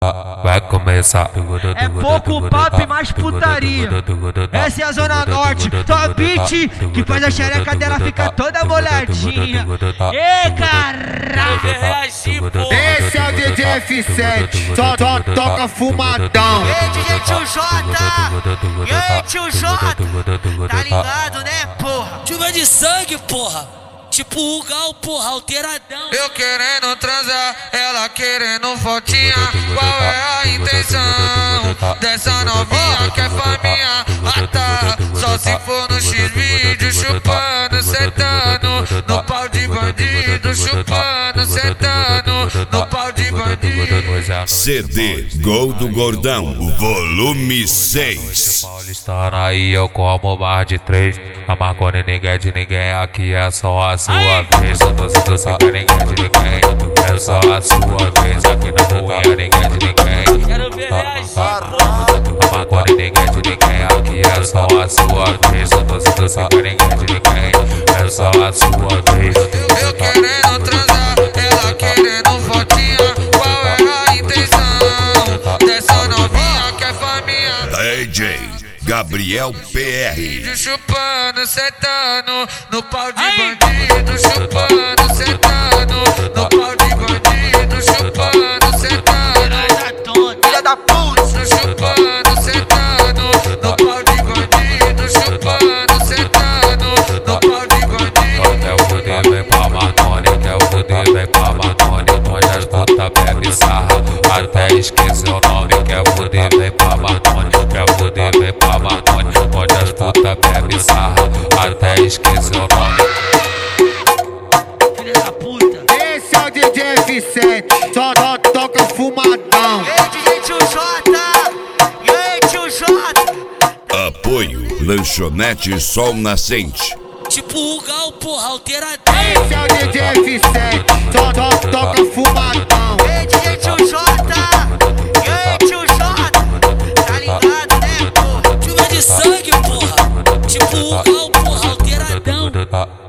Vai começar. É pouco papo e mais putaria. Essa é a Zona Norte, Top Beat, que faz a xereca dela ficar toda molhadinha. Ê, caralho! Esse é o DJ F7, só toca fumadão. Ei, DJ Tio J! E aí, Tio J? Tá ligado, né, porra? Chuva de sangue, porra. Tipo o Gal, porra, alteradão. Eu querendo transar, ela querendo fotinha. Qual é a intenção dessa novinha que é faminha? Ah tá, só se for no X-Vídeo, chupando, sentando no pau de bandido, chupando, sentando no pau de bandido. CD Gol do Gordão, volume 6. Paulistana aí eu como mais de 3. A maconha ninguém é de ninguém, aqui é só a sua vez. Eu tô sendo só que ninguém é de ninguém. É só a sua vez, aqui na rua ninguém é de ninguém. Quero ver reagir, A maconha ninguém é de ninguém, aqui é só a sua vez. Eu tô sendo só que ninguém é de ninguém. É só a sua vez. Eu querendo transar, ela querendo fotinha. Qual é a intenção dessa novinha que é faminha? DJ Gabriel PR. Chupando, sentando no pau de bandido, chupando, sentando no pau de bandido, chupando, sentando. Filha da puta! Chupando, sentando no pau de bandido, chupando, sentando no pau de bandido. Quer o poder, vem pra Marconi. Quer o poder, vem pra Marconi. Onde as putas bebe sarra, até esqueci o nome. Quer o poder, vem pra Marconi. Quer o poder, vem pra Marconi. Onde as putas bebe sarra, até esqueci o nome. Filha da puta! Esse é o DJ F7, só toca fumadão. Ei, DJ Tio J! E aí, Tio J? Apoio Lanchonete Sol Nascente. tipo o Gal, porra, alteradão. Esse é o DJ F7, só toca fumadão. Ei, DJ Tio J! E aí, Tio J? Tá ligado, né, porra? Chuva de sangue, porra. Tipo o Gal, porra, alteradão.